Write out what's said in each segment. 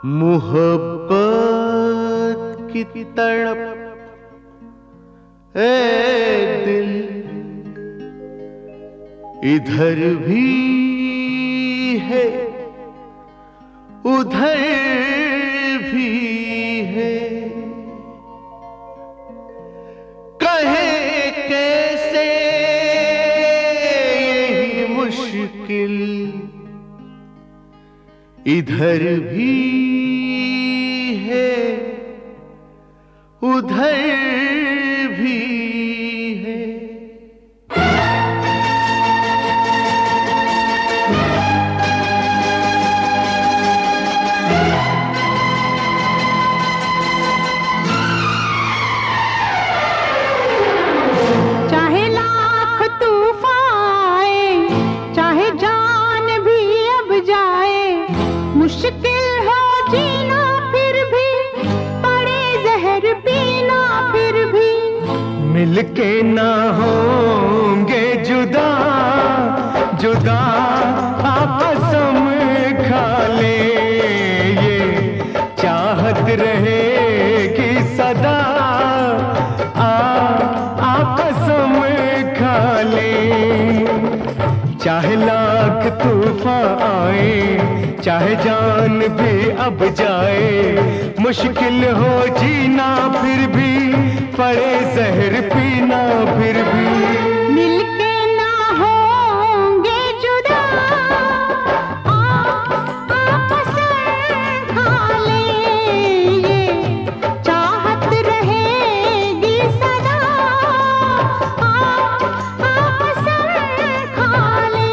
मोहब्बत की तड़प ए दिल इधर भी है उधर भी है। कहे कैसे यही मुश्किल इधर भी है उधर भी है। चाहे लाख तूफान आए, चाहे जान भी अब जाए, मुश्किल हो जीना फिर भी, पड़े जहर पीना फिर भी, मिलके ना होंगे जुदा जुदा कसम खा ले, ये चाहत रहेगी सदा कसम खा ले। चाहे लाख तूफान आए, चाहे जान भी अब जाए, मुश्किल हो जीना फिर भी, पड़े जहर पीना फिर भी, मिलके ना होंगे जुदा कसम खा ले, ये चाहत रहेगी सदा कसम खा ले।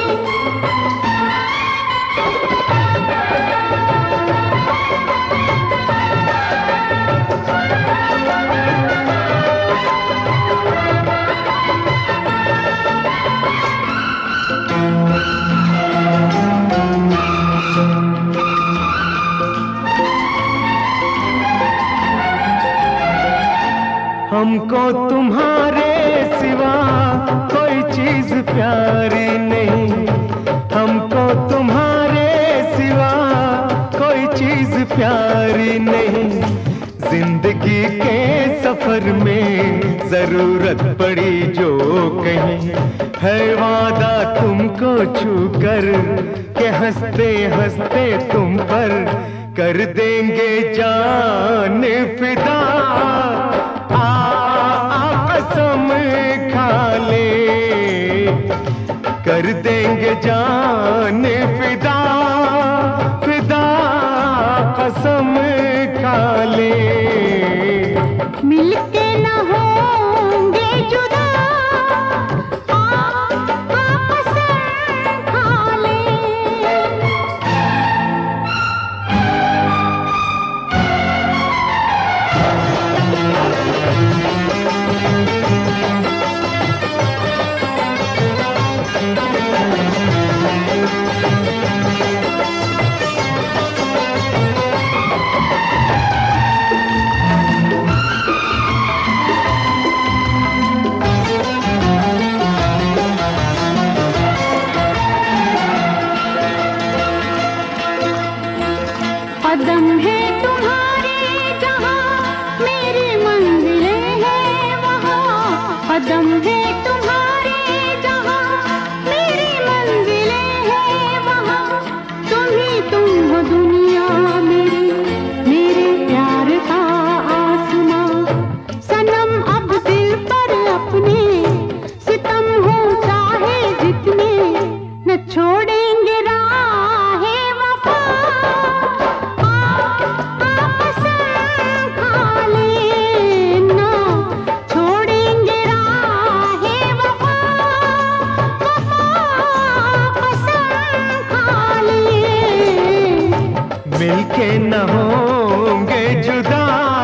हमको तुम्हारे सिवा कोई चीज प्यारी नहीं, हमको तुम्हारे सिवा कोई चीज प्यारी नहीं। जिंदगी के सफर में जरूरत पड़ी जो कहीं, है वादा तुमको छूकर के हंसते हंसते तुम पर कर देंगे जान फिदा कसम खा ले, कर देंगे जान फिदा फिदा कसम खा ले। मिलके न होंगे जुदा कसम खा ले। कदम है तुम्हारे जहाँ मेरी मंजिलें हैं वहाँ, कदम है तुम्हारे जहाँ मेरी मंजिलें हैं वहाँ। तुम ही तुम हो दुनिया मेरी, मेरे प्यार का आसमां। सनम अब दिल पर अपने सितम हो चाहे जितने, न छोड़ेंगे राहे वफा कसम खा ले, ना छोड़ेंगे राहे वफा कसम खा ले। मिलके न होंगे जुदा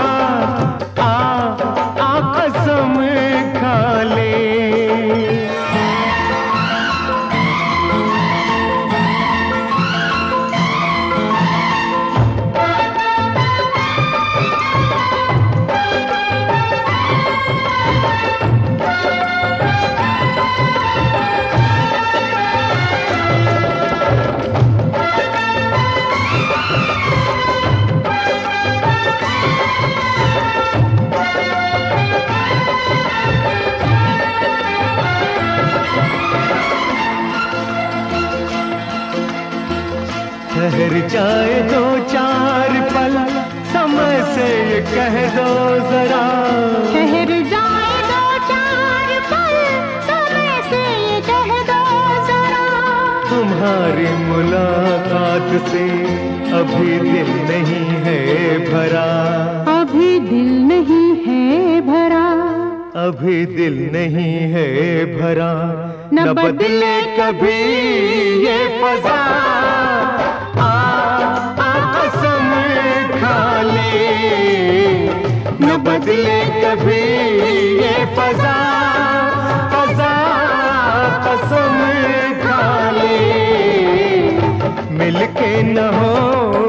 कसम खा ले। ठहर जाए दो चार पल, समय से ये कह दो जरा। ठहर जाए दो चार पल, समय से ये कह दो जरा। तुम्हारी मुलाकात से अभी दिल नहीं है भरा, अभी दिल नहीं है भरा, अभी दिल नहीं है भरा। न बदले कभी ये फजा, कसम खा ले। न बदले कभी ये फजा, कसम खा ले। मिलके न हो